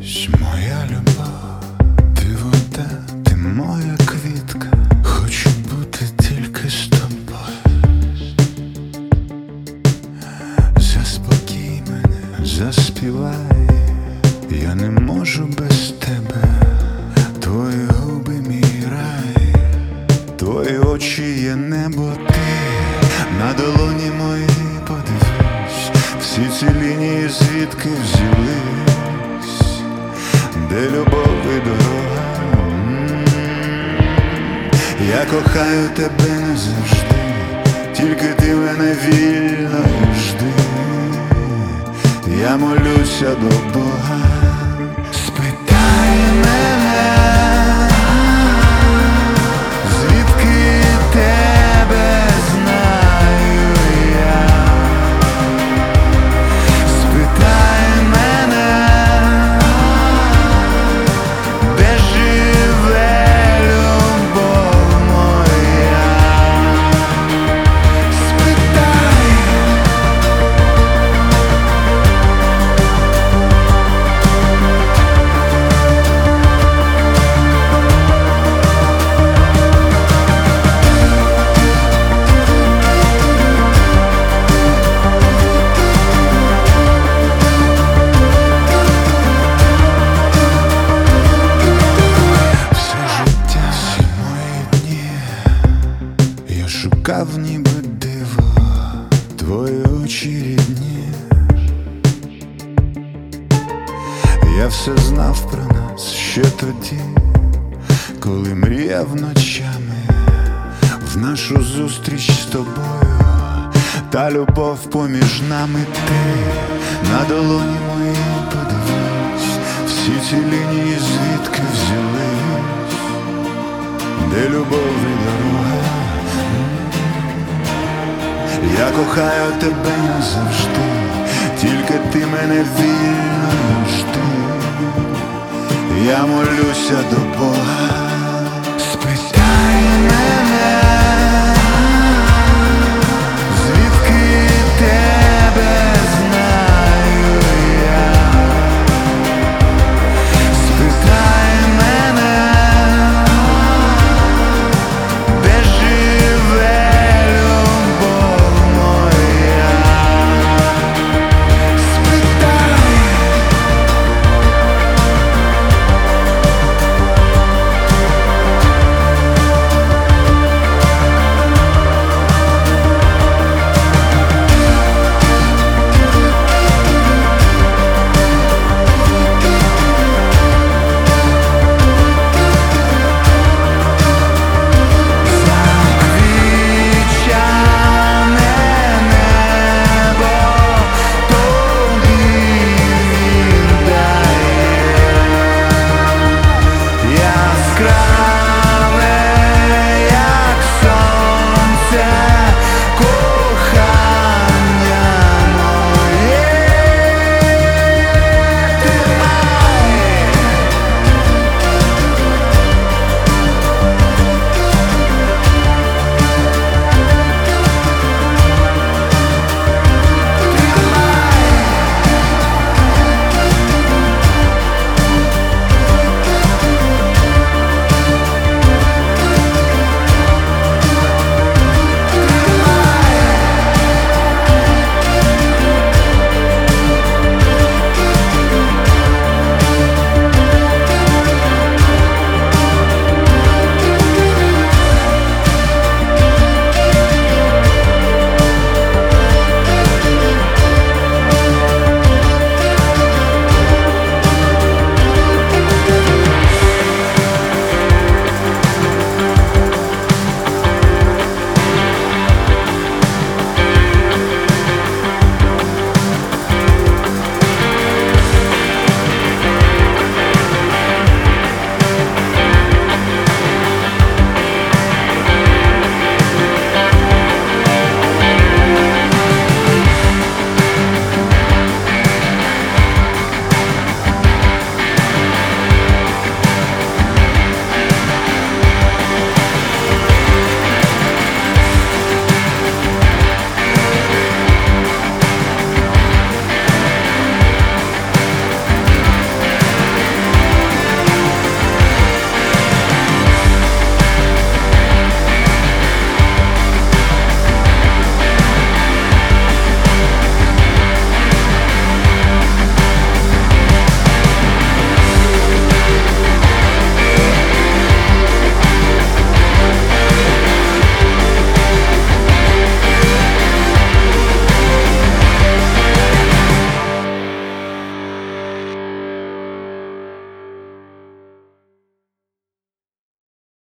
Моя любов, ти вода, ти моя квітка, хочу бути тільки з тобою. Заспокій мене, заспівай, я не можу без тебе. Твої губи мій рай, твої очі є небо, ти на долоні моїй подивись, всі ці лінії звідки взялись, де любов і дорога. Я кохаю тебе не завжди, тільки ти мене вільно жди. Я молюся до Бога, спитай мене, звідки тебе знаю я. Спитай мене, де живе любов моя. Спитай. Шукав ніби диво, твої очі рідні. Я все знав про нас ще тоді, коли мріяв ночами в нашу зустріч з тобою. Та любов поміж нами, ти на долоні моїй подивись, всі ці лінії звідки взялись, де любов і дорога. Я кохаю тебе назавжди, тільки ти мене вільно жди. Я молюся до Бога.